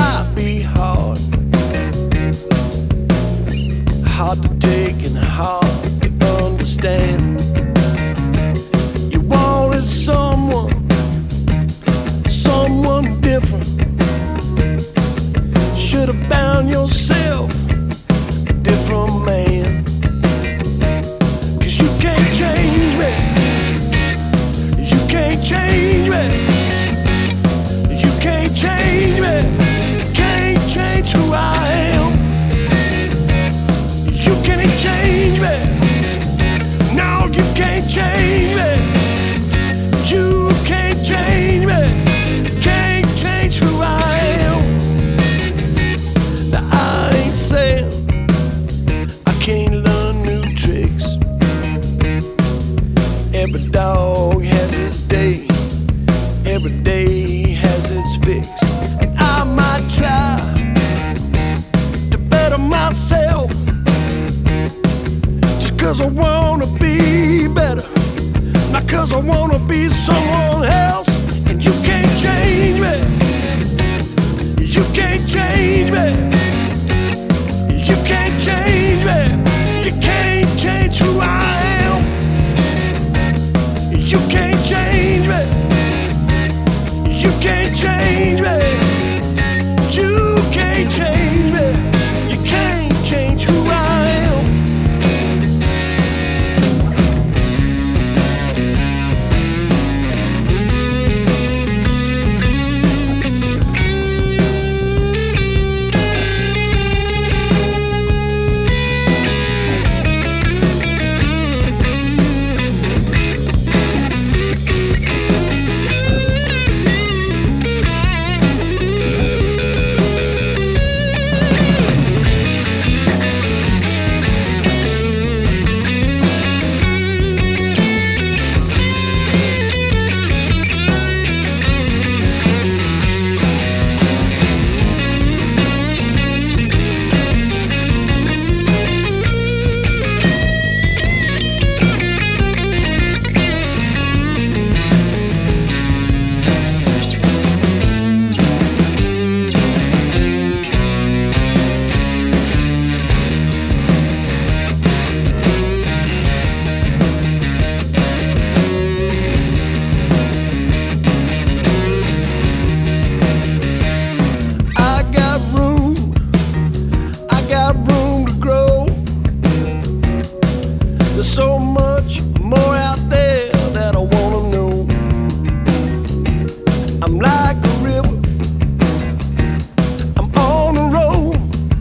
might be hard, hard to take and hard to understand. You wanted someone different. Should have found yourself a different man. 'Cause you can't change me. You can't change me. You can't change me. Can't change who I am. You can't change me. No, you can't change me. You can't change me. Can't change who I am. Now I ain't saying I can't learn new tricks. Every dog has its day. Every day has its fix. And I might try to better myself, just 'cause I wanna be better, not 'cause I wanna be someone else. And you can't change me. You can't change me. You can't change me. You can't change who I am. You can't change me. You can't change me. You can't change me. You can't change who I am. There's so much more out there that I wanna know. I'm like a river, I'm on the road.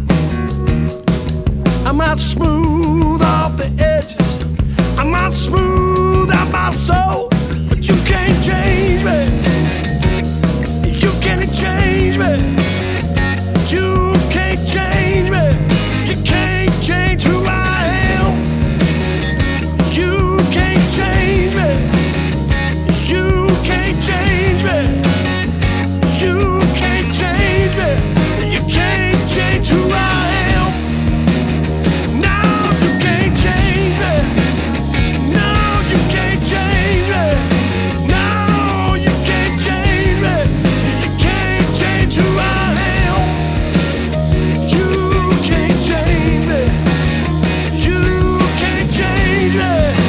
I might smooth off the edges, I might smooth out my soul, but you can't change me. You can't change me. You can't change me. You can't change who I am. You can't change me. You can't change me. You can't change me. You can't change who I am. No, you can't change me. No, you can't change me. No, you can't change me. You can't change who I am. You can't change me. You can't change me.